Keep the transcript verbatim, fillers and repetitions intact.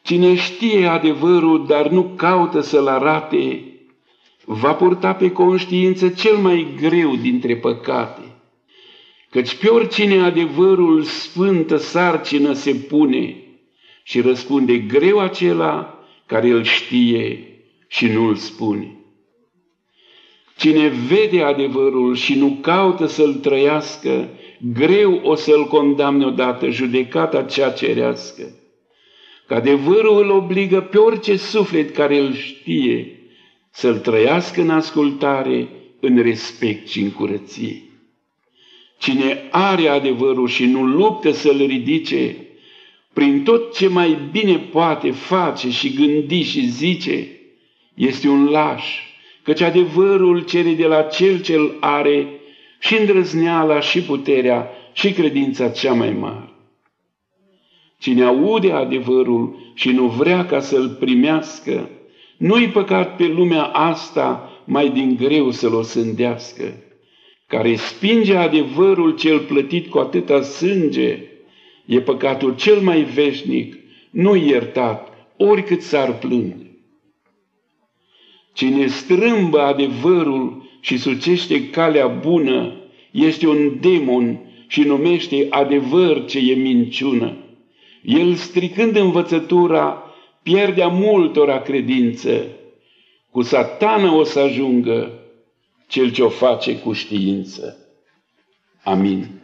Cine știe adevărul, dar nu caută să-l arate, va purta pe conștiință cel mai greu dintre păcate. Căci pe oricine adevărul sfântă sarcină se pune și răspunde greu acela care îl știe și nu îl spune. Cine vede adevărul și nu caută să-l trăiască, greu o să-l condamne odată judecata cea cerească. Că adevărul îl obligă pe orice suflet care îl știe să-l trăiască în ascultare, în respect și în curăție. Cine are adevărul și nu luptă să-l ridice, prin tot ce mai bine poate face și gândi și zice, este un laș, căci adevărul cere de la cel ce-l are și îndrăzneala și puterea și credința cea mai mare. Cine aude adevărul și nu vrea ca să-l primească, nu-i păcat pe lumea asta mai din greu să-l osândească. Care spinge adevărul cel plătit cu atâta sânge, e păcatul cel mai veșnic, nu iertat, oricât s-ar plânge. Cine strâmbă adevărul și sucește calea bună, este un demon și numește adevăr ce e minciună. El, stricând învățătura, pierdea multora credință. Cu Satană o să ajungă cel ce o face cu știință. Amin.